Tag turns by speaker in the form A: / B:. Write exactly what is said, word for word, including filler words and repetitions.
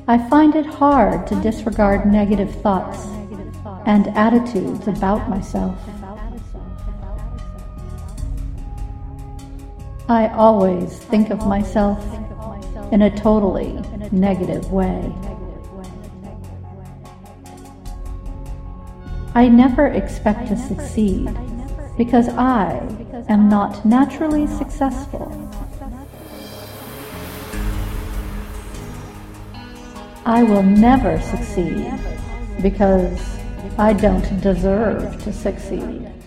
A: I find it hard to disregard negative thoughts and attitudes about myself. I always think of myself in a totally negative way. I never expect to succeed because I am not naturally successful. I will never succeed because I don't deserve to succeed.